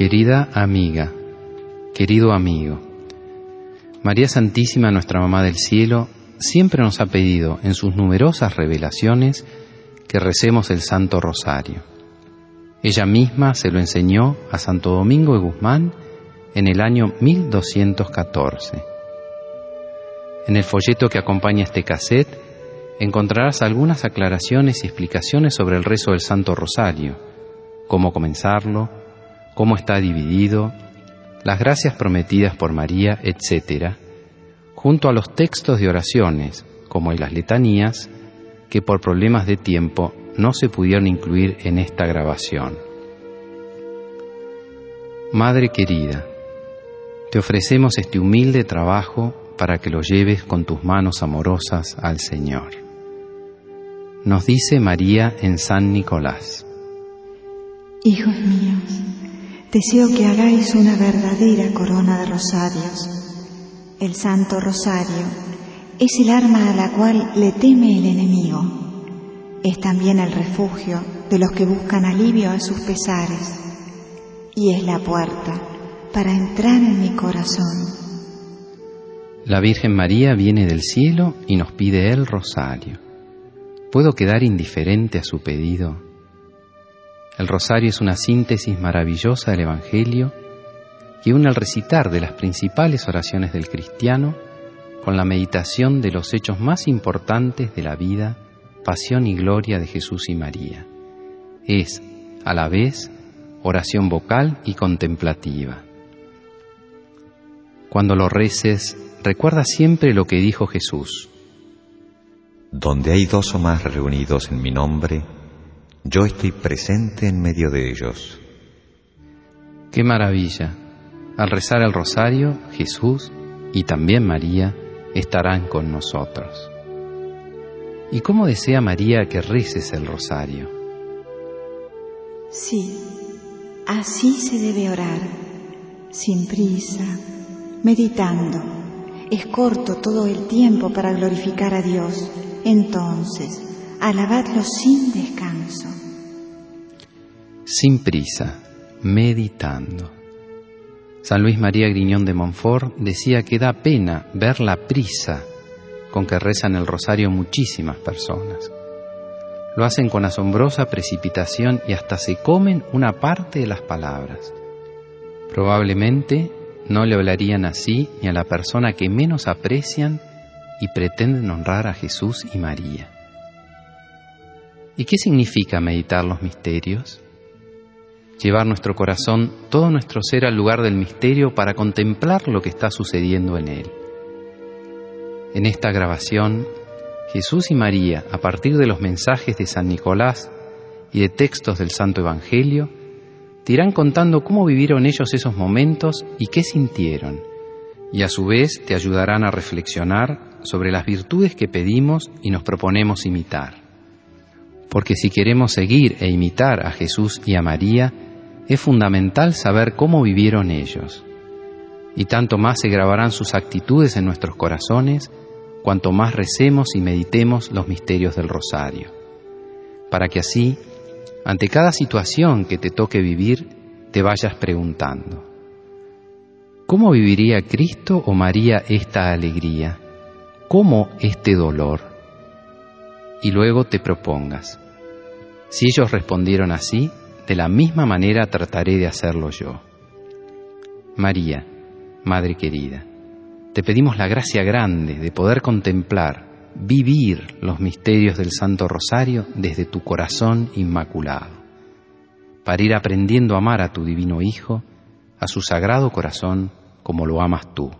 Querida amiga, querido amigo, María Santísima, nuestra Mamá del Cielo, siempre nos ha pedido en sus numerosas revelaciones que recemos el Santo Rosario. Ella misma se lo enseñó a Santo Domingo de Guzmán en el año 1214. En el folleto que acompaña este cassette encontrarás algunas aclaraciones y explicaciones sobre el rezo del Santo Rosario, cómo comenzarlo, cómo está dividido, las gracias prometidas por María, etc., junto a los textos de oraciones, como en las letanías, que por problemas de tiempo no se pudieron incluir en esta grabación. Madre querida, te ofrecemos este humilde trabajo para que lo lleves con tus manos amorosas al Señor. Nos dice María en San Nicolás: Hijos míos, deseo que hagáis una verdadera corona de rosarios. El Santo Rosario es el arma a la cual le teme el enemigo. Es también el refugio de los que buscan alivio a sus pesares. Y es la puerta para entrar en mi corazón. La Virgen María viene del cielo y nos pide el rosario. ¿Puedo quedar indiferente a su pedido? El rosario es una síntesis maravillosa del Evangelio que une el recitar de las principales oraciones del cristiano con la meditación de los hechos más importantes de la vida, pasión y gloria de Jesús y María. Es, a la vez, oración vocal y contemplativa. Cuando lo reces, recuerda siempre lo que dijo Jesús: Donde hay dos o más reunidos en mi nombre, yo estoy presente en medio de ellos. ¡Qué maravilla! Al rezar el rosario, Jesús y también María estarán con nosotros. ¿Y cómo desea María que reces el rosario? Sí, así se debe orar, sin prisa, meditando. Es corto todo el tiempo para glorificar a Dios. Entonces, alabadlo sin descanso. Sin prisa, meditando. San Luis María Griñón de Montfort decía que da pena ver la prisa con que rezan el rosario muchísimas personas. Lo hacen con asombrosa precipitación y hasta se comen una parte de las palabras. Probablemente no le hablarían así ni a la persona que menos aprecian y pretenden honrar a Jesús y María. ¿Y qué significa meditar los misterios? Llevar nuestro corazón, todo nuestro ser al lugar del misterio para contemplar lo que está sucediendo en él. En esta grabación, Jesús y María, a partir de los mensajes de San Nicolás y de textos del Santo Evangelio, te irán contando cómo vivieron ellos esos momentos y qué sintieron, y a su vez te ayudarán a reflexionar sobre las virtudes que pedimos y nos proponemos imitar. Porque si queremos seguir e imitar a Jesús y a María, es fundamental saber cómo vivieron ellos. Y tanto más se grabarán sus actitudes en nuestros corazones, cuanto más recemos y meditemos los misterios del rosario. Para que así, ante cada situación que te toque vivir, te vayas preguntando: ¿cómo viviría Cristo o María esta alegría? ¿Cómo este dolor? Y luego te propongas: si ellos respondieron así, de la misma manera trataré de hacerlo yo. María, Madre querida, te pedimos la gracia grande de poder contemplar, vivir los misterios del Santo Rosario desde tu corazón inmaculado, para ir aprendiendo a amar a tu divino Hijo, a su sagrado corazón, como lo amas tú.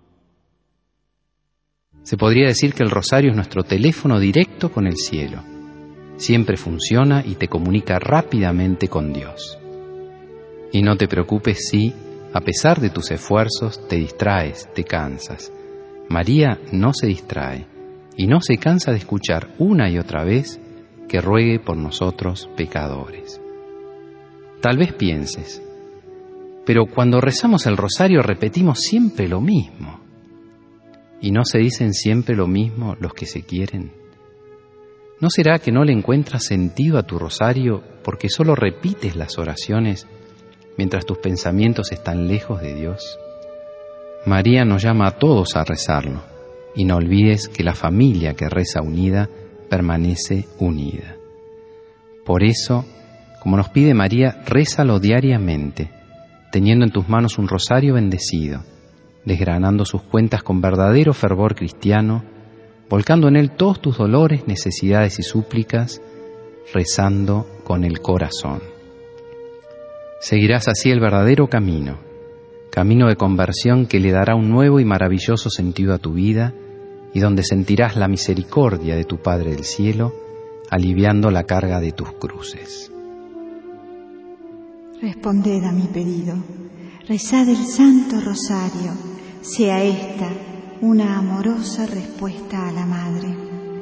Se podría decir que el rosario es nuestro teléfono directo con el cielo. Siempre funciona y te comunica rápidamente con Dios. Y no te preocupes si, a pesar de tus esfuerzos, te distraes, te cansas. María no se distrae y no se cansa de escuchar una y otra vez que ruegue por nosotros pecadores. Tal vez pienses: pero cuando rezamos el rosario repetimos siempre lo mismo. ¿Y no se dicen siempre lo mismo los que se quieren? ¿No será que no le encuentras sentido a tu rosario porque solo repites las oraciones mientras tus pensamientos están lejos de Dios? María nos llama a todos a rezarlo, y no olvides que la familia que reza unida permanece unida. Por eso, como nos pide María, rézalo diariamente, teniendo en tus manos un rosario bendecido, desgranando sus cuentas con verdadero fervor cristiano, volcando en él todos tus dolores, necesidades y súplicas, rezando con el corazón. Seguirás así el verdadero camino de conversión que le dará un nuevo y maravilloso sentido a tu vida y donde sentirás la misericordia de tu Padre del Cielo, aliviando la carga de tus cruces. Responded a mi pedido, rezad el Santo Rosario, sea esta una amorosa respuesta a la Madre.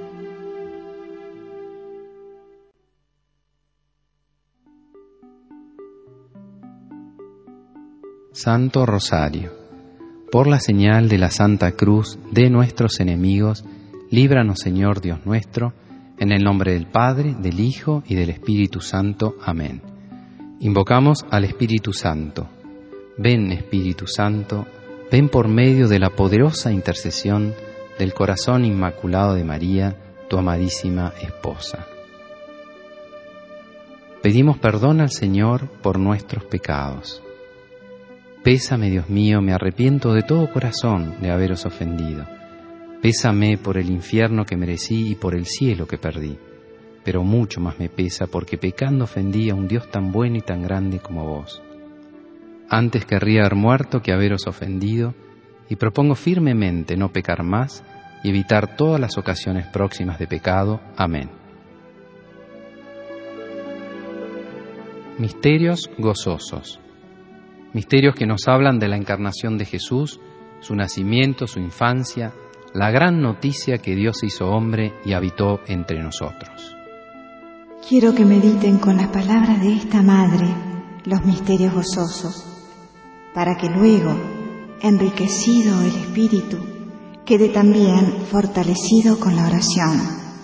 Santo Rosario, por la señal de la Santa Cruz de nuestros enemigos, líbranos, Señor Dios nuestro, en el nombre del Padre, del Hijo y del Espíritu Santo. Amén. Invocamos al Espíritu Santo. Ven, Espíritu Santo, ven por medio de la poderosa intercesión del corazón inmaculado de María, tu amadísima esposa. Pedimos perdón al Señor por nuestros pecados. Pésame, Dios mío, me arrepiento de todo corazón de haberos ofendido. Pésame por el infierno que merecí y por el cielo que perdí. Pero mucho más me pesa porque pecando ofendí a un Dios tan bueno y tan grande como vos. Antes querría haber muerto que haberos ofendido, y propongo firmemente no pecar más y evitar todas las ocasiones próximas de pecado. Amén. Misterios gozosos. Misterios que nos hablan de la encarnación de Jesús, su nacimiento, su infancia, la gran noticia que Dios se hizo hombre y habitó entre nosotros. Quiero que mediten con las palabras de esta Madre los misterios gozosos, para que luego, enriquecido el espíritu, quede también fortalecido con la oración.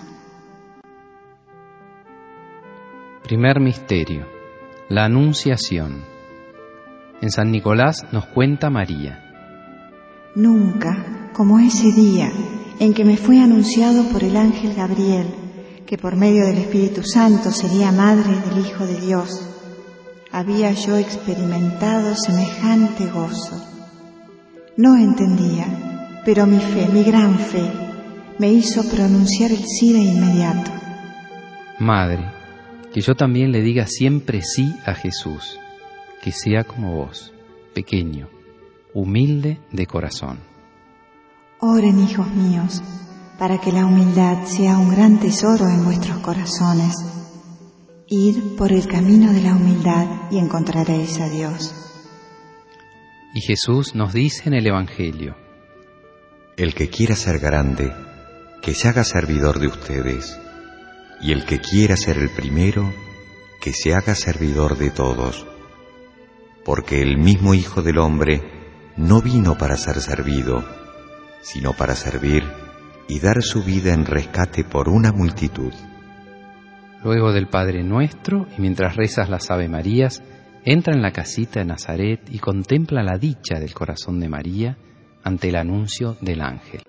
Primer misterio, la Anunciación. En San Nicolás nos cuenta María: Nunca, como ese día en que me fue anunciado por el ángel Gabriel, que por medio del Espíritu Santo sería madre del Hijo de Dios, había yo experimentado semejante gozo. No entendía, pero mi fe, mi gran fe, me hizo pronunciar el sí de inmediato. Madre, que yo también le diga siempre sí a Jesús, que sea como vos, pequeño, humilde de corazón. Oren, hijos míos, para que la humildad sea un gran tesoro en vuestros corazones. Id por el camino de la humildad y encontraréis a Dios. Y Jesús nos dice en el Evangelio: El que quiera ser grande, que se haga servidor de ustedes, y el que quiera ser el primero, que se haga servidor de todos. Porque el mismo Hijo del Hombre no vino para ser servido, sino para servir y dar su vida en rescate por una multitud. Luego del Padre Nuestro, y mientras rezas las Ave Marías, entra en la casita de Nazaret y contempla la dicha del corazón de María ante el anuncio del ángel.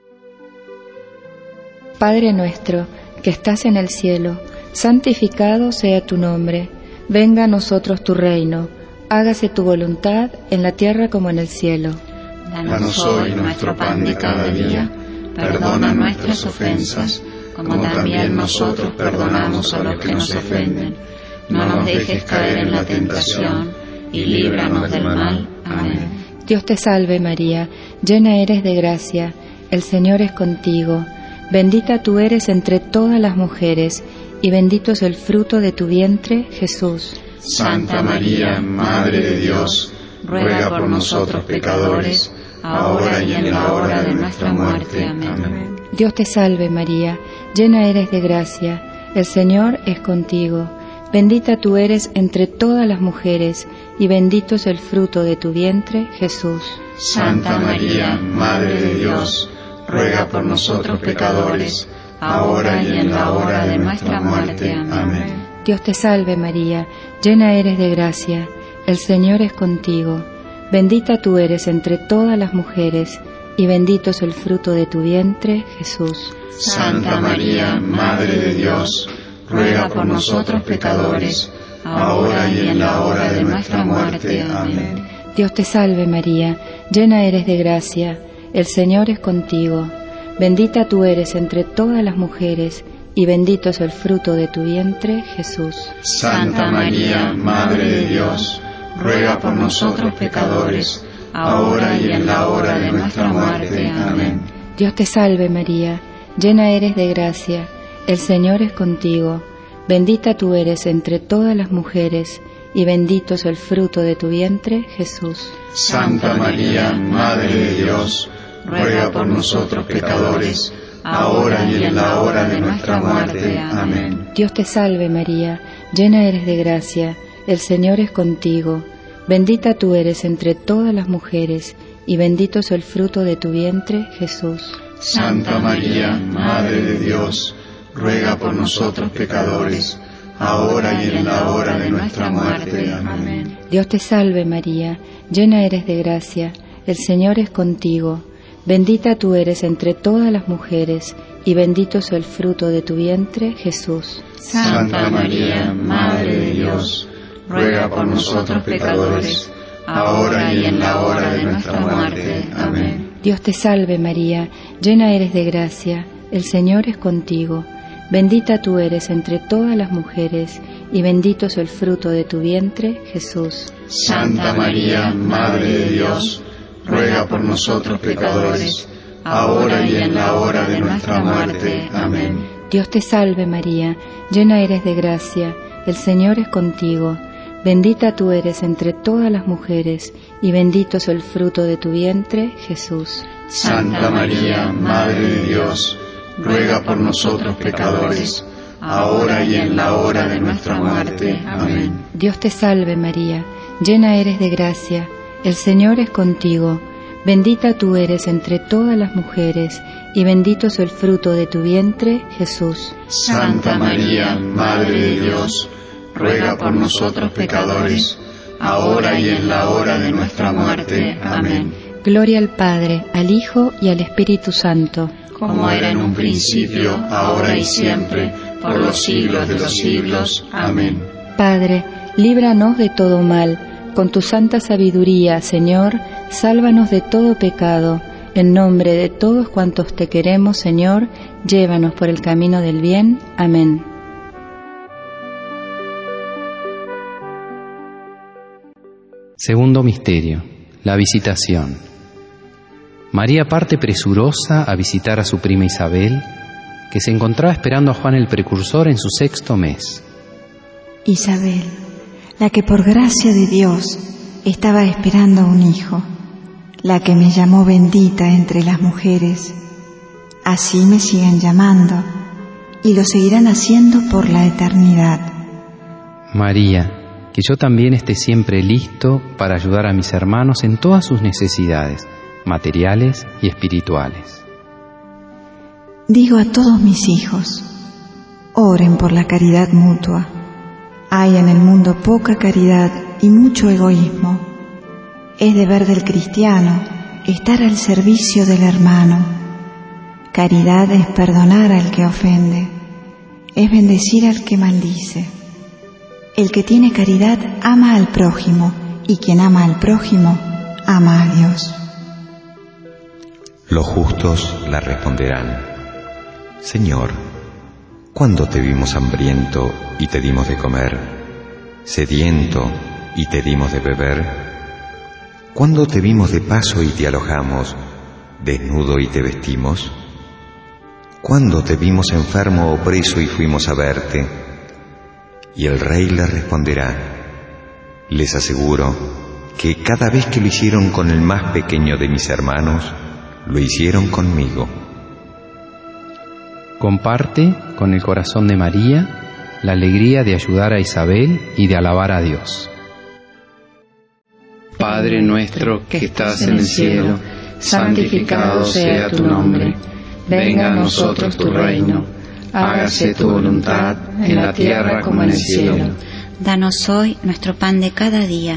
Padre nuestro, que estás en el cielo, santificado sea tu nombre. Venga a nosotros tu reino. Hágase tu voluntad en la tierra como en el cielo. Danos hoy nuestro pan de cada día. Perdona nuestras ofensas, como también nosotros perdonamos a los que nos ofenden. No nos dejes caer en la tentación, y líbranos del mal. Amén. Dios te salve María, llena eres de gracia, el Señor es contigo. Bendita tú eres entre todas las mujeres, y bendito es el fruto de tu vientre, Jesús. Santa María, Madre de Dios, ruega por nosotros pecadores, ahora y en la hora de nuestra muerte. Amén. Dios te salve María, llena eres de gracia, el Señor es contigo. Bendita tú eres entre todas las mujeres, y bendito es el fruto de tu vientre, Jesús. Santa María, Madre de Dios, ruega por nosotros pecadores, ahora y en la hora de nuestra muerte. Amén. Dios te salve María, llena eres de gracia, el Señor es contigo. Bendita tú eres entre todas las mujeres, y bendito es el fruto de tu vientre, Jesús. Santa María, Madre de Dios, ruega por nosotros pecadores, ahora y en la hora de nuestra muerte. Amén. Dios te salve María, llena eres de gracia, el Señor es contigo. Bendita tú eres entre todas las mujeres, y bendito es el fruto de tu vientre, Jesús. Santa María, Madre de Dios, ruega por nosotros pecadores, ahora y en la hora de nuestra muerte. Amén. Dios te salve María, llena eres de gracia, el Señor es contigo. Bendita tú eres entre todas las mujeres, y bendito es el fruto de tu vientre, Jesús. Santa María, Madre de Dios, ruega por nosotros pecadores, ahora y en la hora de nuestra muerte. Amén. Dios te salve María, llena eres de gracia, el Señor es contigo. Bendita tú eres entre todas las mujeres, y bendito es el fruto de tu vientre, Jesús. Santa María, Madre de Dios, ruega por nosotros pecadores, ahora y en la hora de nuestra muerte. Amén. Dios te salve María, llena eres de gracia, el Señor es contigo. Bendita tú eres entre todas las mujeres, y bendito es el fruto de tu vientre, Jesús. Santa María, Madre de Dios, ruega por nosotros pecadores, ahora y en la hora de nuestra muerte. Amén. Dios te salve María, llena eres de gracia, el Señor es contigo. Bendita tú eres entre todas las mujeres, y bendito es el fruto de tu vientre, Jesús. Santa María, Madre de Dios, ruega por nosotros pecadores, ahora y en la hora de nuestra muerte. Amén. Dios te salve María, llena eres de gracia, el Señor es contigo. Bendita tú eres entre todas las mujeres, y bendito es el fruto de tu vientre, Jesús. Santa María, Madre de Dios, ruega por nosotros pecadores, ahora y en la hora de nuestra muerte. Amén. Dios te salve María, llena eres de gracia, el Señor es contigo. Bendita tú eres entre todas las mujeres, y bendito es el fruto de tu vientre, Jesús. Santa María, Madre de Dios, ruega por nosotros pecadores, ahora y en la hora de nuestra muerte. Amén. Gloria al Padre, al Hijo y al Espíritu Santo, como era en un principio, ahora y siempre, por los siglos de los siglos. Amén. Padre, líbranos de todo mal. Con tu santa sabiduría, Señor, sálvanos de todo pecado. En nombre de todos cuantos te queremos, Señor, llévanos por el camino del bien. Amén. Segundo misterio, la visitación. María parte presurosa a visitar a su prima Isabel, que se encontraba esperando a Juan el Precursor en su 6º mes. Isabel, la que por gracia de Dios estaba esperando un hijo, la que me llamó bendita entre las mujeres, así me siguen llamando y lo seguirán haciendo por la eternidad. María, que yo también esté siempre listo para ayudar a mis hermanos en todas sus necesidades, materiales y espirituales. Digo a todos mis hijos, oren por la caridad mutua. Hay en el mundo poca caridad y mucho egoísmo. Es deber del cristiano estar al servicio del hermano. Caridad es perdonar al que ofende, es bendecir al que maldice. El que tiene caridad ama al prójimo, y quien ama al prójimo ama a Dios. Los justos la responderán: Señor, ¿cuándo te vimos hambriento y te dimos de comer? ¿Sediento y te dimos de beber? ¿Cuándo te vimos de paso y te alojamos, desnudo y te vestimos? ¿Cuándo te vimos enfermo o preso y fuimos a verte? Y el rey les responderá: les aseguro que cada vez que lo hicieron con el más pequeño de mis hermanos, lo hicieron conmigo. Comparte con el corazón de María la alegría de ayudar a Isabel y de alabar a Dios. Padre nuestro que estás en el cielo, santificado sea tu nombre. Venga a nosotros tu reino. Hágase tu voluntad en la tierra como en el cielo. Danos hoy nuestro pan de cada día.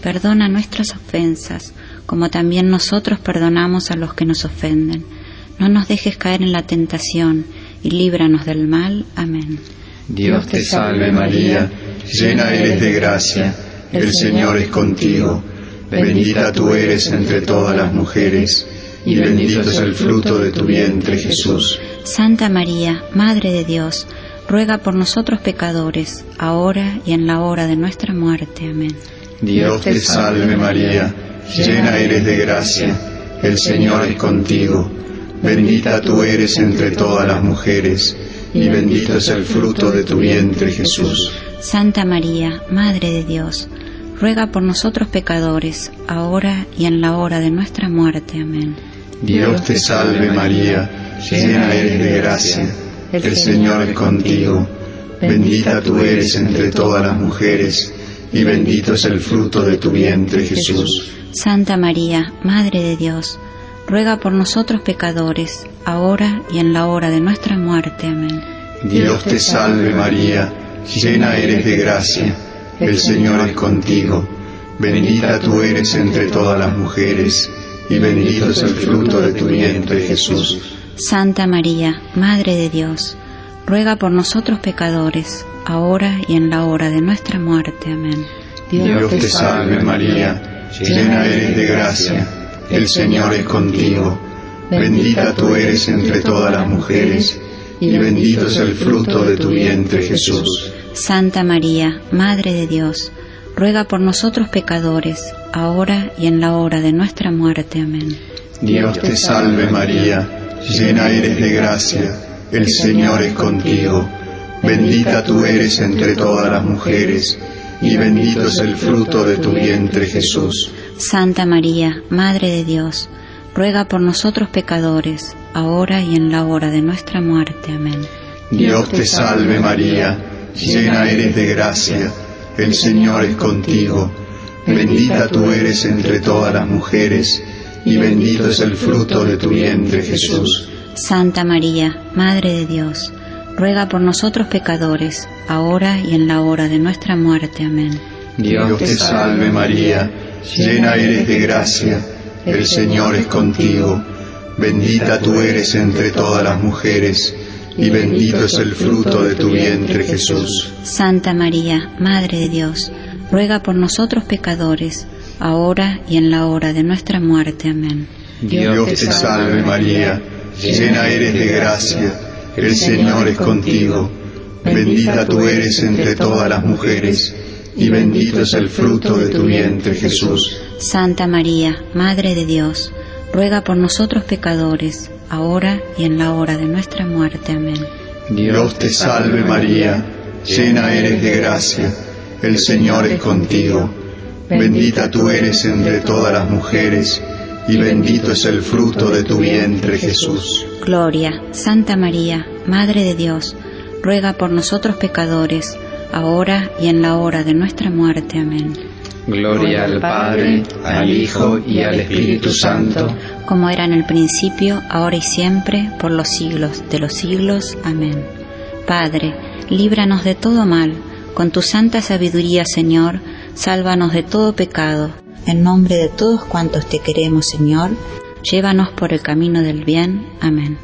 perdona nuestras ofensas, como también nosotros perdonamos a los que nos ofenden. No nos dejes caer en la tentación, y líbranos del mal. Amén. Dios te salve María, llena eres de gracia, el Señor es contigo. Bendita tú eres entre todas las mujeres, y bendito es el fruto de tu vientre, Jesús. Santa María, Madre de Dios, ruega por nosotros pecadores, ahora y en la hora de nuestra muerte. Amén. Dios te salve María, llena eres de gracia, el Señor es contigo. Bendita tú eres entre todas las mujeres, y bendito es el fruto de tu vientre, Jesús. Santa María, Madre de Dios, ruega por nosotros pecadores, ahora y en la hora de nuestra muerte. Amén. Dios te salve María, llena eres de gracia, el Señor es contigo. Bendita tú eres entre todas las mujeres, y bendito es el fruto de tu vientre, Jesús. Santa María, Madre de Dios, ruega por nosotros pecadores, ahora y en la hora de nuestra muerte. Amén. Dios te salve María, llena eres de gracia, el Señor es contigo. Bendita tú eres entre todas las mujeres, y bendito es el fruto de tu vientre, Jesús. Santa María, Madre de Dios, ruega por nosotros pecadores, ahora y en la hora de nuestra muerte. Amén. Dios te salve María, llena eres de gracia, el Señor es contigo. Bendita tú eres entre todas las mujeres, y bendito es el fruto de tu vientre, Jesús. Santa María, Madre de Dios, ruega por nosotros pecadores, ahora y en la hora de nuestra muerte. Amén. Dios te salve María, llena eres de gracia, el Señor es contigo. Bendita tú eres entre todas las mujeres, y bendito es el fruto de tu vientre, Jesús. Santa María, Madre de Dios, ruega por nosotros pecadores, ahora y en la hora de nuestra muerte. Amén. Dios te salve María, llena eres de gracia, el Señor es contigo. Bendita tú eres entre todas las mujeres, y bendito es el fruto de tu vientre, Jesús. Santa María, Madre de Dios, ruega por nosotros pecadores, ahora y en la hora de nuestra muerte. Amén. Dios te salve María, llena eres de gracia, el Señor es contigo. Bendita tú eres entre todas las mujeres, y bendito es el fruto de tu vientre, Jesús. Santa María, Madre de Dios, ruega por nosotros pecadores, ahora y en la hora de nuestra muerte. Amén. Dios te salve María, llena eres de gracia, el Señor es contigo. Bendita tú eres entre todas las mujeres, y bendito es el fruto de tu vientre, Jesús. Santa María, Madre de Dios, ruega por nosotros pecadores, ahora y en la hora de nuestra muerte. Amén. Dios te salve María, llena eres de gracia, el Señor es contigo. Bendita tú eres entre todas las mujeres, y bendito es el fruto de tu vientre, Jesús. Gloria, Santa María, Madre de Dios, ruega por nosotros pecadores, ahora y en la hora de nuestra muerte. Amén. Gloria al Padre, al Hijo y al Espíritu Santo, como era en el principio, ahora y siempre, por los siglos de los siglos. Amén. Padre, líbranos de todo mal, con tu santa sabiduría, Señor, sálvanos de todo pecado. En nombre de todos cuantos te queremos, Señor, llévanos por el camino del bien. Amén.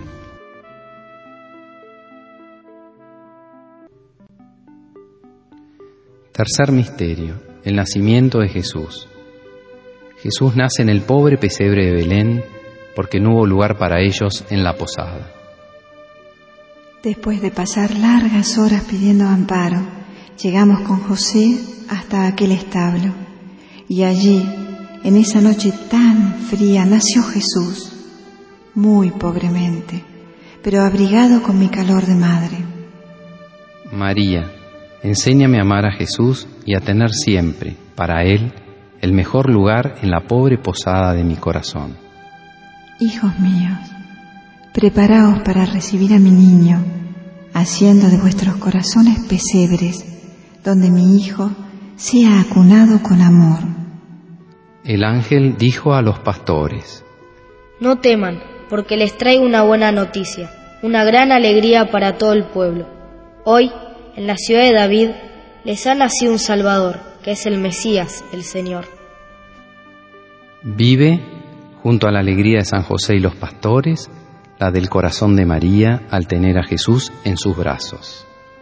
Tercer misterio, el nacimiento de Jesús. Jesús nace en el pobre pesebre de Belén porque no hubo lugar para ellos en la posada. Después de pasar largas horas pidiendo amparo, llegamos con José hasta aquel establo, y allí, en esa noche tan fría, nació Jesús, muy pobremente, pero abrigado con mi calor de madre. María, enséñame a amar a Jesús y a tener siempre, para Él, el mejor lugar en la pobre posada de mi corazón. Hijos míos, preparaos para recibir a mi niño, haciendo de vuestros corazones pesebres, donde mi hijo sea acunado con amor. El ángel dijo a los pastores: No teman, porque les traigo una buena noticia, una gran alegría para todo el pueblo. Hoy, en la ciudad de David, les ha nacido un Salvador, que es el Mesías, el Señor. Vive, junto a la alegría de San José y los pastores, la del corazón de María al tener a Jesús en sus brazos.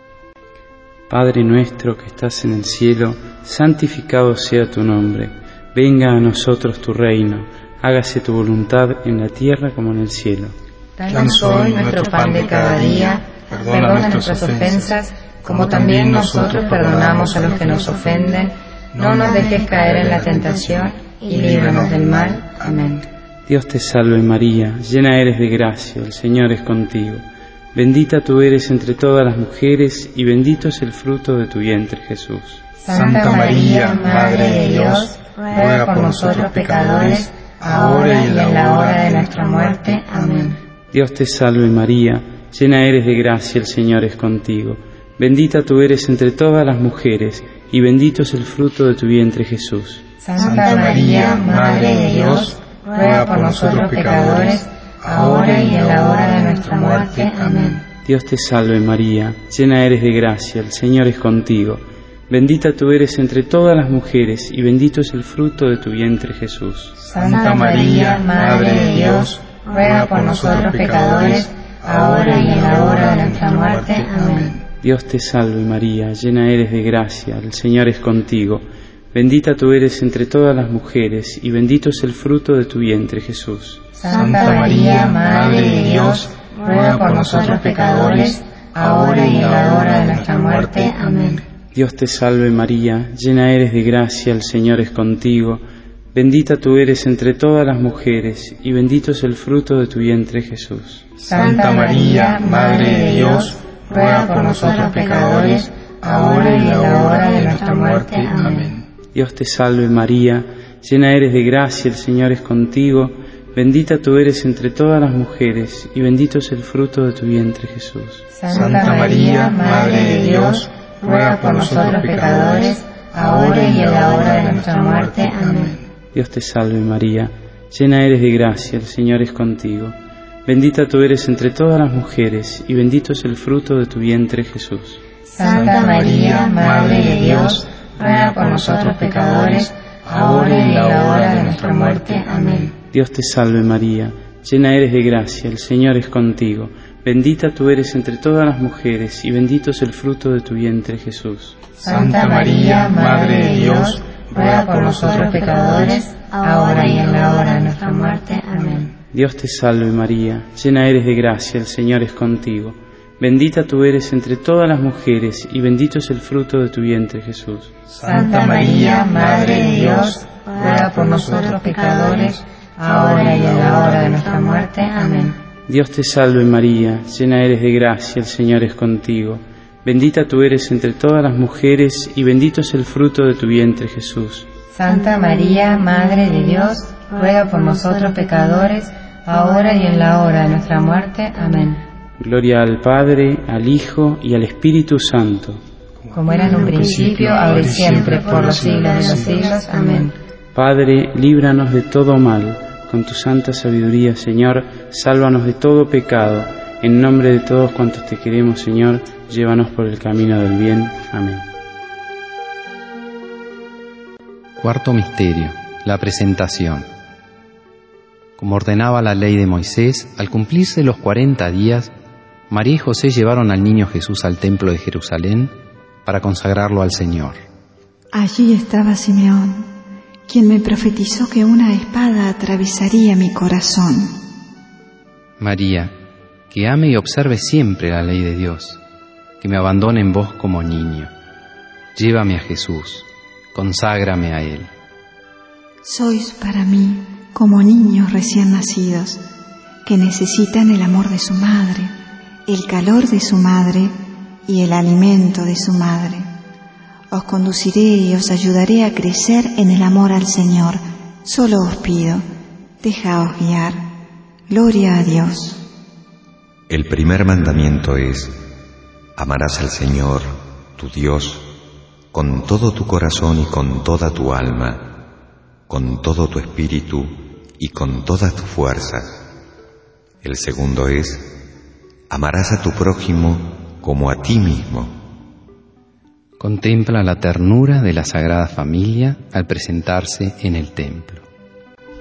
Padre nuestro que estás en el cielo, santificado sea tu nombre. Venga a nosotros tu reino. Hágase tu voluntad en la tierra como en el cielo. Danos hoy nuestro pan de cada día. Perdona nuestras ofensas, como también nosotros perdonamos a los que nos ofenden. No nos dejes caer en la tentación y líbranos del mal. Amén. Dios te salve María, llena eres de gracia, el Señor es contigo. Bendita tú eres entre todas las mujeres y bendito es el fruto de tu vientre, Jesús. Santa María, Madre de Dios, ruega por nosotros pecadores, ahora y en la hora de nuestra muerte. Amén. Dios te salve María, llena eres de gracia, el Señor es contigo. Bendita tú eres entre todas las mujeres y bendito es el fruto de tu vientre, Jesús. Santa María, Madre de Dios, ruega por nosotros pecadores, ahora y en la hora de nuestra muerte. Amén. Dios te salve María, llena eres de gracia, el Señor es contigo. Bendita tú eres entre todas las mujeres y bendito es el fruto de tu vientre, Jesús. Santa María, Madre de Dios, ruega por nosotros pecadores, ahora y en la hora de nuestra muerte. Amén. Dios te salve María, llena eres de gracia, el Señor es contigo. Bendita tú eres entre todas las mujeres y bendito es el fruto de tu vientre, Jesús. Santa María, Madre de Dios, ruega por nosotros pecadores, ahora y en la hora de nuestra muerte. Amén. Dios te salve María, llena eres de gracia, el Señor es contigo. Bendita tú eres entre todas las mujeres y bendito es el fruto de tu vientre, Jesús. Santa María, Madre de Dios, ruega por nosotros pecadores, ahora y en la hora de nuestra muerte. Amén. Dios te salve María, llena eres de gracia, el Señor es contigo. Bendita tú eres entre todas las mujeres y bendito es el fruto de tu vientre, Jesús. Santa María, Madre de Dios, ruega por nosotros pecadores, ahora y en la hora de nuestra muerte. Amén. Dios te salve María, llena eres de gracia, el Señor es contigo. Bendita tú eres entre todas las mujeres y bendito es el fruto de tu vientre, Jesús. Santa María, Madre de Dios, ruega por nosotros pecadores, ahora y en la hora de nuestra muerte. Amén. Dios te salve María, llena eres de gracia, el Señor es contigo. Bendita tú eres entre todas las mujeres y bendito es el fruto de tu vientre, Jesús. Santa María, Madre de Dios, ruega por nosotros pecadores, ahora y en la hora de nuestra muerte. Amén. Dios te salve María, llena eres de gracia, el Señor es contigo. Bendita tú eres entre todas las mujeres y bendito es el fruto de tu vientre, Jesús. Santa María, Madre de Dios, ruega por nosotros pecadores, ahora y en la hora de nuestra muerte. Amén. Dios te salve María, llena eres de gracia, el Señor es contigo. Bendita tú eres entre todas las mujeres y bendito es el fruto de tu vientre, Jesús. Santa María, Madre de Dios, ruega por nosotros pecadores, ahora y en la hora de nuestra muerte. Amén. Gloria al Padre, al Hijo y al Espíritu Santo. Como era en un principio, ahora y siempre, por los siglos de los siglos. Amén. Padre, líbranos de todo mal. Con tu santa sabiduría, Señor, sálvanos de todo pecado. En nombre de todos cuantos te queremos, Señor, llévanos por el camino del bien. Amén. Cuarto misterio, la presentación. Como ordenaba la ley de Moisés, al cumplirse los 40 días, María y José llevaron al niño Jesús al templo de Jerusalén para consagrarlo al Señor. Allí estaba Simeón, quien me profetizó que una espada atravesaría mi corazón. María, que ame y observe siempre la ley de Dios, que me abandone en vos como niño. Llévame a Jesús, conságrame a Él. Sois para mí como niños recién nacidos, que necesitan el amor de su madre, el calor de su madre y el alimento de su madre. Os conduciré y os ayudaré a crecer en el amor al Señor. Solo os pido, dejaos guiar. Gloria a Dios. El primer mandamiento es: amarás al Señor, tu Dios, con todo tu corazón y con toda tu alma, con todo tu espíritu y con todas tus fuerzas. El segundo es: amarás a tu prójimo como a ti mismo. Contempla la ternura de la Sagrada Familia al presentarse en el templo.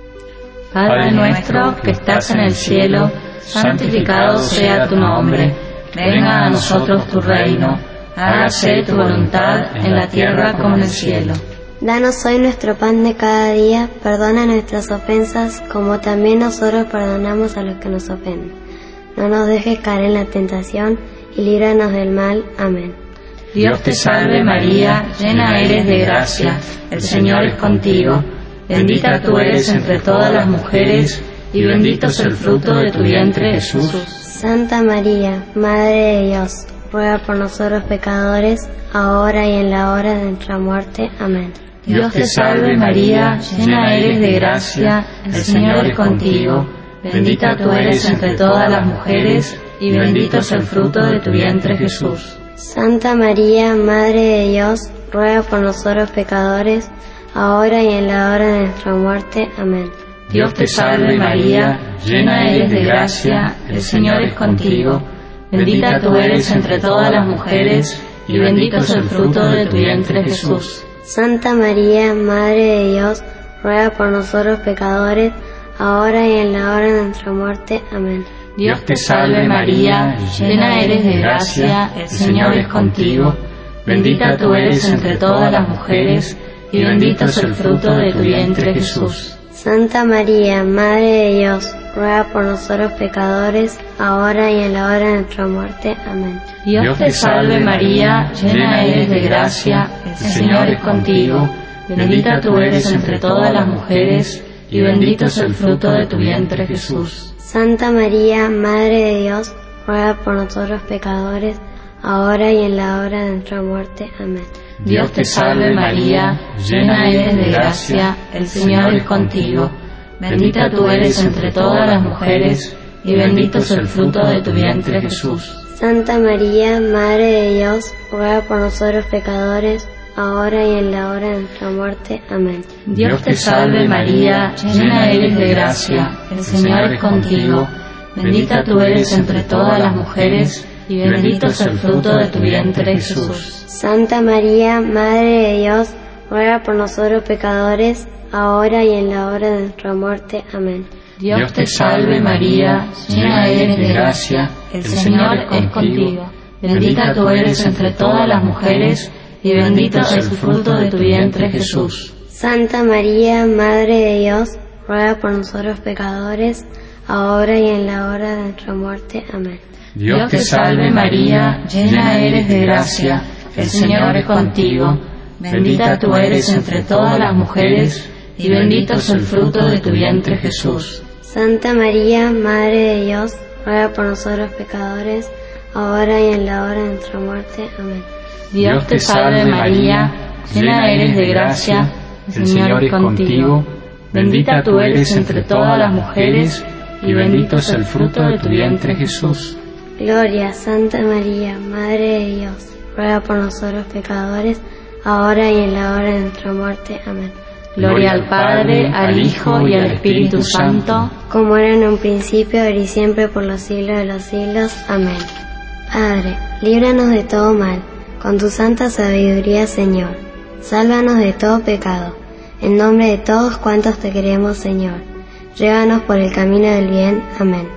Padre nuestro que estás en el cielo, santificado sea tu nombre. Venga a nosotros tu reino. Hágase tu voluntad en la tierra como en el cielo. Danos hoy nuestro pan de cada día. Perdona nuestras ofensas, como también nosotros perdonamos a los que nos ofenden. No nos dejes caer en la tentación, y líbranos del mal. Amén. Dios te salve María, llena eres de gracia, el Señor es contigo. Bendita tú eres entre todas las mujeres, y bendito es el fruto de tu vientre, Jesús. Santa María, Madre de Dios, ruega por nosotros pecadores, ahora y en la hora de nuestra muerte. Amén. Dios te salve María, llena eres de gracia, el Señor es contigo. Bendita tú eres entre todas las mujeres, y bendito es el fruto de tu vientre, Jesús. Santa María, Madre de Dios, ruega por nosotros pecadores, ahora y en la hora de nuestra muerte. Amén. Dios te salve María, llena eres de gracia, el Señor es contigo. Bendita tú eres entre todas las mujeres, y bendito es el fruto de tu vientre, Jesús. Santa María, Madre de Dios, ruega por nosotros pecadores, ahora y en la hora de nuestra muerte. Amén. Dios te salve María, llena eres de gracia, el Señor es contigo. Bendita tú eres entre todas las mujeres, y bendito es el fruto de tu vientre, Jesús. Santa María, Madre de Dios, ruega por nosotros pecadores, ahora y en la hora de nuestra muerte. Amén. Dios te salve María, llena eres de gracia, el Señor es contigo. Bendita tú eres entre todas las mujeres, y bendito es el fruto de tu vientre, Jesús. Santa María, Madre de Dios, ruega por nosotros pecadores, ahora y en la hora de nuestra muerte. Amén. Dios te salve María, llena eres de gracia, el Señor es contigo. Bendita tú eres entre todas las mujeres, y bendito es el fruto de tu vientre, Jesús. Santa María, Madre de Dios, ruega por nosotros pecadores, ahora y en la hora de nuestra muerte. Amén. Dios te salve María, llena eres de gracia, el Señor es contigo. Bendita tú eres entre todas las mujeres, y bendito es el fruto de tu vientre, Jesús. Santa María, Madre de Dios, ruega por nosotros pecadores, ahora y en la hora de nuestra muerte. Amén. Dios te salve María, llena eres de gracia, el Señor es contigo. Bendita tú eres entre todas las mujeres, y bendito es el fruto de tu vientre, Jesús. Santa María, Madre de Dios, ruega por nosotros pecadores, ahora y en la hora de nuestra muerte. Amén. Dios te salve María, llena eres de gracia, el Señor es contigo. Bendita tú eres entre todas las mujeres, y bendito es el fruto de tu vientre, Jesús. Santa María, Madre de Dios, ruega por nosotros pecadores, ahora y en la hora de nuestra muerte. Amén. Dios te salve María, llena eres de gracia, el Señor es contigo. Bendita tú eres entre todas las mujeres, y bendito es el fruto de tu vientre, Jesús. Gloria a Santa María, Madre de Dios, ruega por nosotros pecadores, ahora y en la hora de nuestra muerte. Amén. Gloria al Padre, al Hijo y al Espíritu Santo, como era en un principio, ahora y siempre, por los siglos de los siglos. Amén. Padre, líbranos de todo mal, con tu santa sabiduría, Señor. Sálvanos de todo pecado, en nombre de todos cuantos te queremos, Señor. Llévanos por el camino del bien. Amén.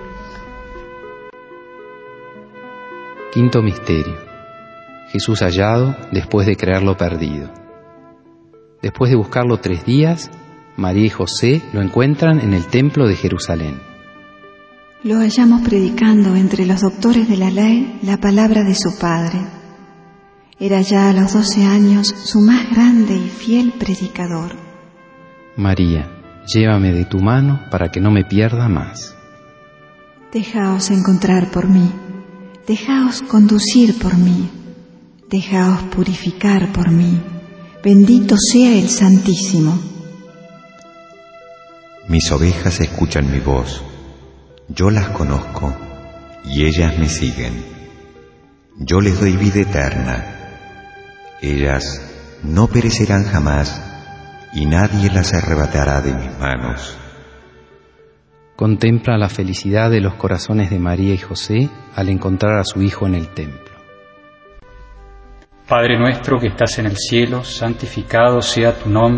Quinto misterio. Jesús hallado después de creerlo perdido. Después de buscarlo 3 días, María y José lo encuentran en el templo de Jerusalén. Lo hallamos predicando entre los doctores de la ley la palabra de su padre. Era ya a los 12 años su más grande y fiel predicador. María, llévame de tu mano para que no me pierda más. Dejaos encontrar por mí, dejaos conducir por mí, dejaos purificar por mí. Bendito sea el Santísimo. Mis ovejas escuchan mi voz, yo las conozco y ellas me siguen. Yo les doy vida eterna, ellas no perecerán jamás y nadie las arrebatará de mis manos. Contempla la felicidad de los corazones de María y José al encontrar a su hijo en el templo. Padre nuestro que estás en el cielo, santificado sea tu nombre.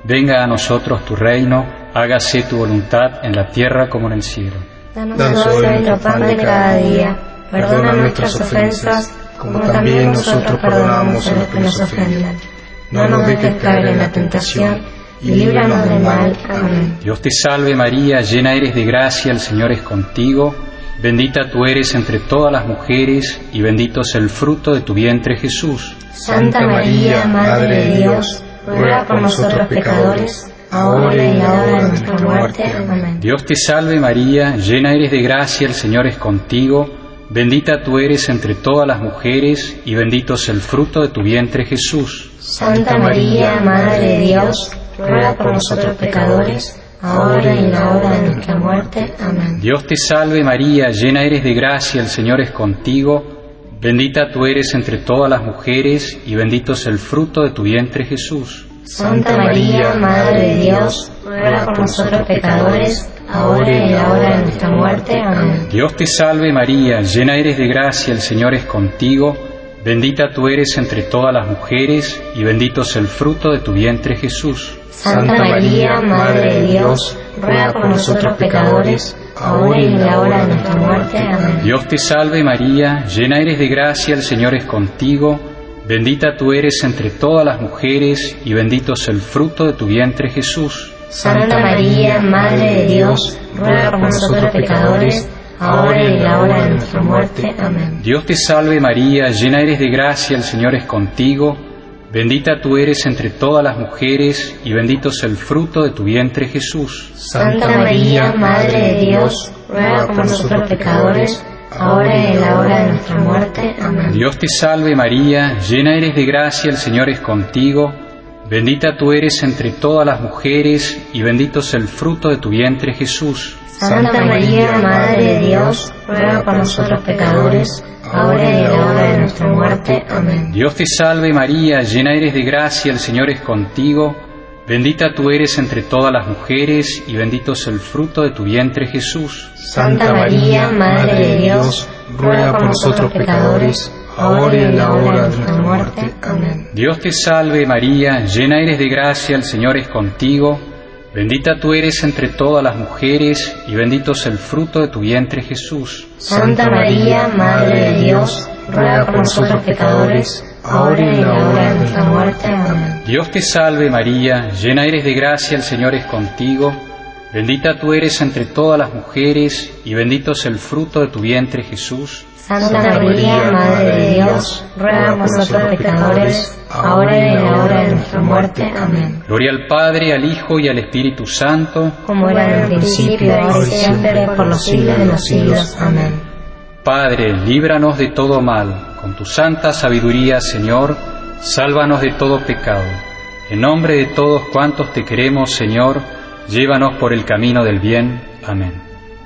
venga a nosotros tu reino, hágase tu voluntad en la tierra como en el cielo. Danos hoy nuestro pan de cada día, perdona nuestras ofensas, como también nosotros perdonamos a los que nos ofenden. No nos dejes caer en la tentación, y líbranos del mal. Amén. Dios te salve María, llena eres de gracia, el Señor es contigo. Bendita tú eres entre todas las mujeres, y bendito es el fruto de tu vientre Jesús. Santa María, Madre de Dios, ruega por nosotros pecadores, ahora y en la hora de nuestra muerte. Amén. Dios te salve María, llena eres de gracia, el Señor es contigo. Bendita tú eres entre todas las mujeres, y bendito es el fruto de tu vientre Jesús. Santa María, Madre de Dios, ruega por nosotros pecadores, ahora y en la hora de nuestra muerte. Amén. Dios te salve María, llena eres de gracia, el Señor es contigo. Bendita tú eres entre todas las mujeres, y bendito es el fruto de tu vientre Jesús. Santa María, Madre de Dios, ruega por nosotros pecadores, ahora y en la hora de nuestra muerte. Amén. Dios te salve María, llena eres de gracia, el Señor es contigo. Bendita tú eres entre todas las mujeres, y bendito es el fruto de tu vientre Jesús. Santa María, Madre de Dios, ruega por nosotros pecadores, ahora y en la hora de nuestra muerte. Amén. Dios te salve María, llena eres de gracia, el Señor es contigo. Bendita tú eres entre todas las mujeres, y bendito es el fruto de tu vientre Jesús. Santa María, Madre de Dios, ruega por nosotros pecadores, ahora y en la hora de nuestra muerte. Amén. Dios te salve María, llena eres de gracia, el Señor es contigo. Bendita tú eres entre todas las mujeres, y bendito es el fruto de tu vientre Jesús. Santa María, Madre de Dios, ruega por nosotros pecadores, ahora y en la hora de nuestra muerte. Amén. Dios te salve María, llena eres de gracia, el Señor es contigo. Bendita tú eres entre todas las mujeres, y bendito es el fruto de tu vientre Jesús. Santa María, Madre de Dios, ruega por nosotros pecadores, ahora y en la hora de nuestra muerte. Amén. Dios te salve María, llena eres de gracia, el Señor es contigo. Bendita tú eres entre todas las mujeres, y bendito es el fruto de tu vientre Jesús. Santa María, Madre de Dios, ruega por nosotros pecadores, ahora y en la hora de nuestra muerte. Amén. Dios te salve María, llena eres de gracia, el Señor es contigo. Bendita tú eres entre todas las mujeres, y bendito es el fruto de tu vientre Jesús. Santa María, Madre de Dios, ruega por nosotros pecadores, ahora y en la hora de nuestra muerte. Amén. Dios te salve María, llena eres de gracia, el Señor es contigo. Bendita tú eres entre todas las mujeres, y bendito es el fruto de tu vientre Jesús. Santa María, Madre de Dios, ruega por nosotros pecadores, ahora y en la hora de nuestra muerte. Amén. Gloria al Padre, al Hijo y al Espíritu Santo, como era en el principio, ahora y siempre, por los siglos de los siglos. Amén. Padre, líbranos de todo mal, con tu santa sabiduría, Señor, sálvanos de todo pecado. En nombre de todos cuantos te queremos, Señor, llévanos por el camino del bien. Amén.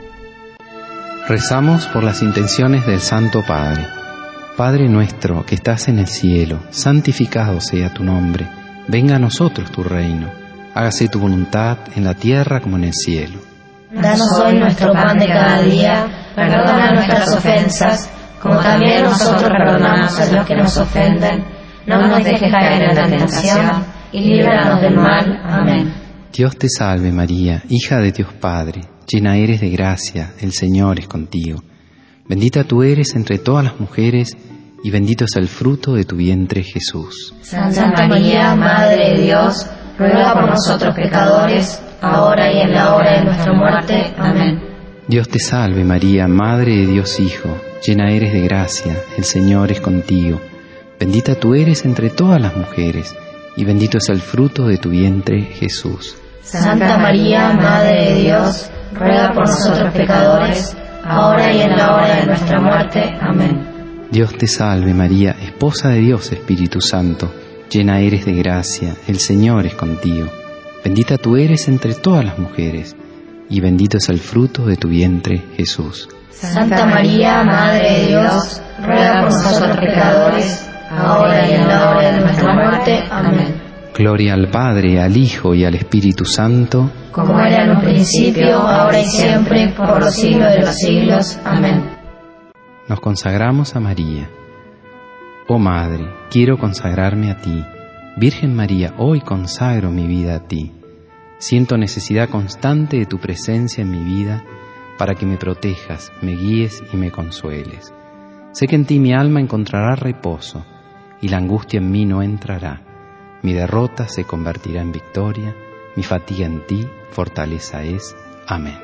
Rezamos por las intenciones del Santo Padre. Padre nuestro que estás en el cielo, santificado sea tu nombre. Venga a nosotros tu reino. Hágase tu voluntad en la tierra como en el cielo. Danos hoy nuestro pan de cada día. Perdona nuestras ofensas, como también nosotros perdonamos a los que nos ofenden. No nos dejes caer en la tentación, y líbranos del mal. Amén. Dios te salve María, hija de Dios Padre, llena eres de gracia, el Señor es contigo. Bendita tú eres entre todas las mujeres, y bendito es el fruto de tu vientre Jesús. Santa María, Madre de Dios, ruega por nosotros pecadores, ahora y en la hora de nuestra muerte. Amén. Dios te salve María, Madre de Dios Hijo, llena eres de gracia, el Señor es contigo. Bendita tú eres entre todas las mujeres, y bendito es el fruto de tu vientre Jesús. Santa María, Madre de Dios, ruega por nosotros pecadores, ahora y en la hora de nuestra muerte. Amén. Dios te salve María, esposa de Dios Espíritu Santo, llena eres de gracia, el Señor es contigo. Bendita tú eres entre todas las mujeres, y bendito es el fruto de tu vientre Jesús. Santa María, Madre de Dios, ruega por nosotros pecadores, ahora y en la hora de nuestra muerte. Amén. Gloria al Padre, al Hijo y al Espíritu Santo, como era en un principio, ahora y siempre, por los siglos de los siglos. Amén. Nos consagramos a María. Oh Madre, quiero consagrarme a ti, Virgen María, hoy consagro mi vida a ti. Siento necesidad constante de tu presencia en mi vida para que me protejas, me guíes y me consueles. Sé que en ti mi alma encontrará reposo y la angustia en mí no entrará. Mi derrota se convertirá en victoria, mi fatiga en ti fortaleza es. Amén.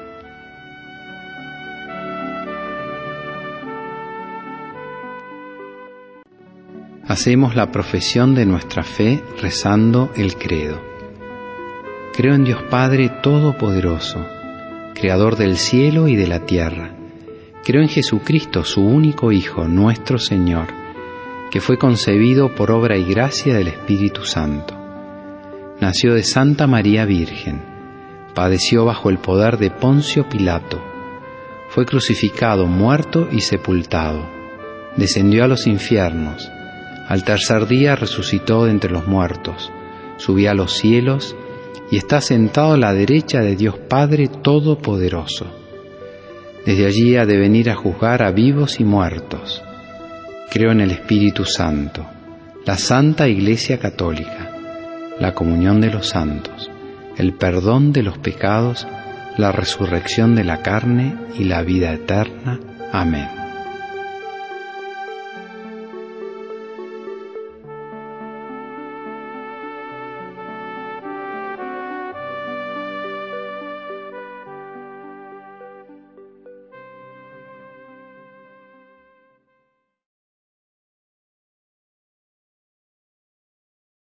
Hacemos la profesión de nuestra fe rezando el credo. Creo en Dios Padre Todopoderoso, Creador del cielo y de la tierra. Creo en Jesucristo, su único Hijo, nuestro Señor, que fue concebido por obra y gracia del Espíritu Santo. Nació de Santa María Virgen, padeció bajo el poder de Poncio Pilato, fue crucificado, muerto y sepultado, descendió a los infiernos, al tercer día resucitó de entre los muertos, subió a los cielos y está sentado a la derecha de Dios Padre Todopoderoso. Desde allí ha de venir a juzgar a vivos y muertos. Creo en el Espíritu Santo, la Santa Iglesia Católica, la comunión de los santos, el perdón de los pecados, la resurrección de la carne y la vida eterna. Amén.